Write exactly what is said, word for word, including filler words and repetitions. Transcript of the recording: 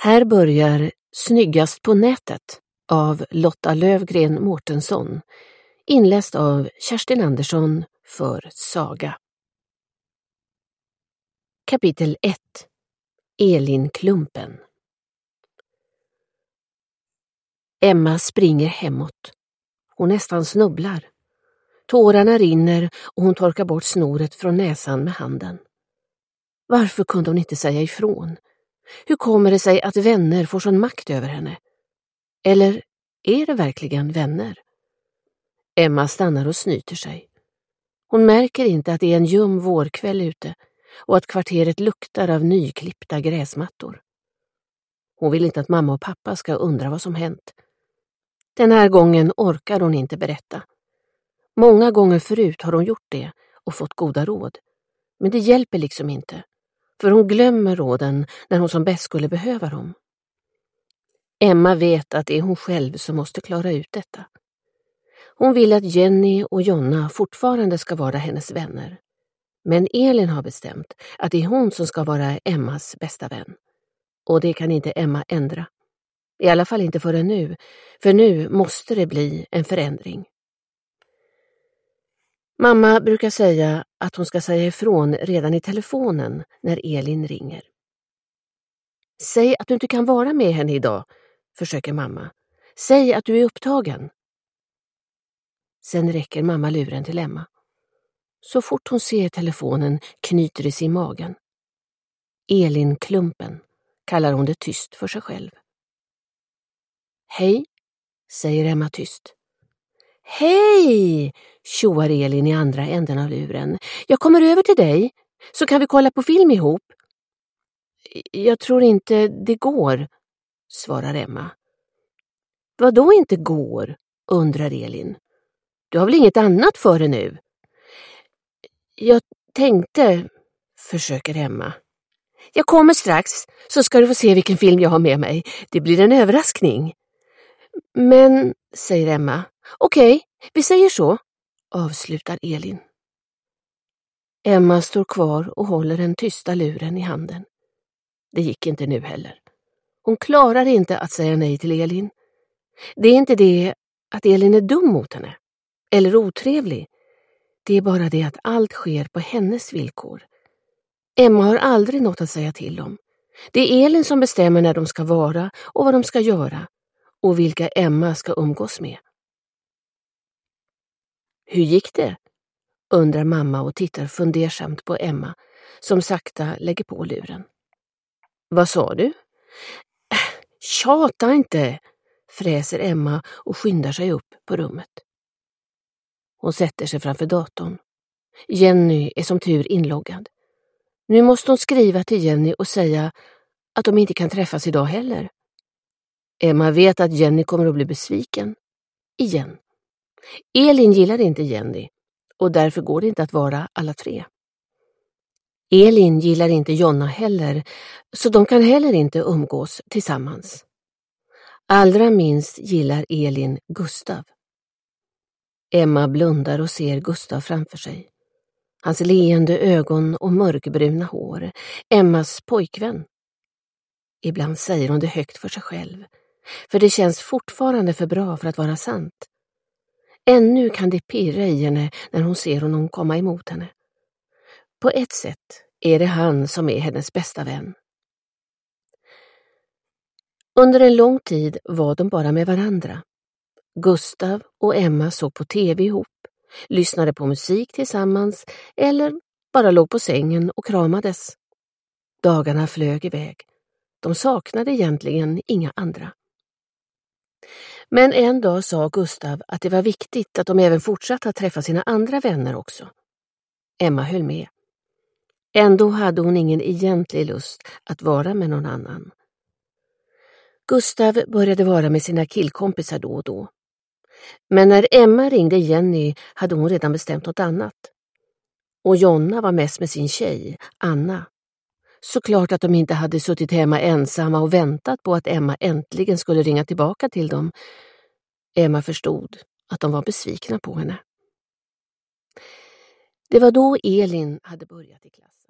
Här börjar Snyggast på nätet av Lotta Lövgren Mårtensson, inläst av Kerstin Andersson för Saga. Kapitel ett. Elin-klumpen. Emma springer hemåt. Hon nästan snubblar. Tårarna rinner och hon torkar bort snoret från näsan med handen. Varför kunde hon inte säga ifrån? Hur kommer det sig att vänner får sån makt över henne? Eller är det verkligen vänner? Emma stannar och snyter sig. Hon märker inte att det är en ljum vårkväll ute och att kvarteret luktar av nyklippta gräsmattor. Hon vill inte att mamma och pappa ska undra vad som hänt. Den här gången orkar hon inte berätta. Många gånger förut har hon gjort det och fått goda råd. Men det hjälper liksom inte. För hon glömmer råden när hon som bäst skulle behöva dem. Emma vet att det är hon själv som måste klara ut detta. Hon vill att Jenny och Jonna fortfarande ska vara hennes vänner. Men Elin har bestämt att det är hon som ska vara Emmas bästa vän. Och det kan inte Emma ändra. I alla fall inte förrän nu, för nu måste det bli en förändring. Mamma brukar säga att hon ska säga ifrån redan i telefonen när Elin ringer. Säg att du inte kan vara med henne idag, försöker mamma. Säg att du är upptagen. Sen räcker mamma luren till Emma. Så fort hon ser telefonen knyter det sig i magen. Elin-klumpen kallar hon det tyst för sig själv. Hej, säger Emma tyst. Hej, tjoar Elin i andra änden av luren. Jag kommer över till dig, så kan vi kolla på film ihop. Jag tror inte det går, svarar Emma. Vad då inte går, undrar Elin. Du har väl inget annat för dig nu? Jag tänkte, försöker Emma. Jag kommer strax, så ska du få se vilken film jag har med mig. Det blir en överraskning. Men, säger Emma, okej, okay, vi säger så, avslutar Elin. Emma står kvar och håller den tysta luren i handen. Det gick inte nu heller. Hon klarar inte att säga nej till Elin. Det är inte det att Elin är dum mot henne, eller otrevlig. Det är bara det att allt sker på hennes villkor. Emma har aldrig något att säga till om. Det är Elin som bestämmer när de ska vara och vad de ska göra och vilka Emma ska umgås med. Hur gick det? Undrar mamma och tittar fundersamt på Emma som sakta lägger på luren. Vad sa du? Tjata inte, fräser Emma och skyndar sig upp på rummet. Hon sätter sig framför datorn. Jenny är som tur inloggad. Nu måste hon skriva till Jenny och säga att de inte kan träffas idag heller. Emma vet att Jenny kommer att bli besviken. Igen. Elin gillar inte Jenny och därför går det inte att vara alla tre. Elin gillar inte Jonna heller, så de kan heller inte umgås tillsammans. Allra minst gillar Elin Gustav. Emma blundar och ser Gustav framför sig. Hans leende ögon och mörkbruna hår. Emmas pojkvän. Ibland säger hon det högt för sig själv. För det känns fortfarande för bra för att vara sant. Ännu kan det pirra i henne när hon ser honom komma emot henne. På ett sätt är det han som är hennes bästa vän. Under en lång tid var de bara med varandra. Gustav och Emma såg på tv ihop, lyssnade på musik tillsammans eller bara låg på sängen och kramades. Dagarna flög iväg. De saknade egentligen inga andra. Men en dag sa Gustav att det var viktigt att de även fortsatte att träffa sina andra vänner också. Emma höll med. Ändå hade hon ingen egentlig lust att vara med någon annan. Gustav började vara med sina killkompisar då och då. Men när Emma ringde Jenny hade hon redan bestämt något annat. Och Jonna var mest med sin tjej, Anna. Såklart att de inte hade suttit hemma ensamma och väntat på att Emma äntligen skulle ringa tillbaka till dem. Emma förstod att de var besvikna på henne. Det var då Elin hade börjat i klass.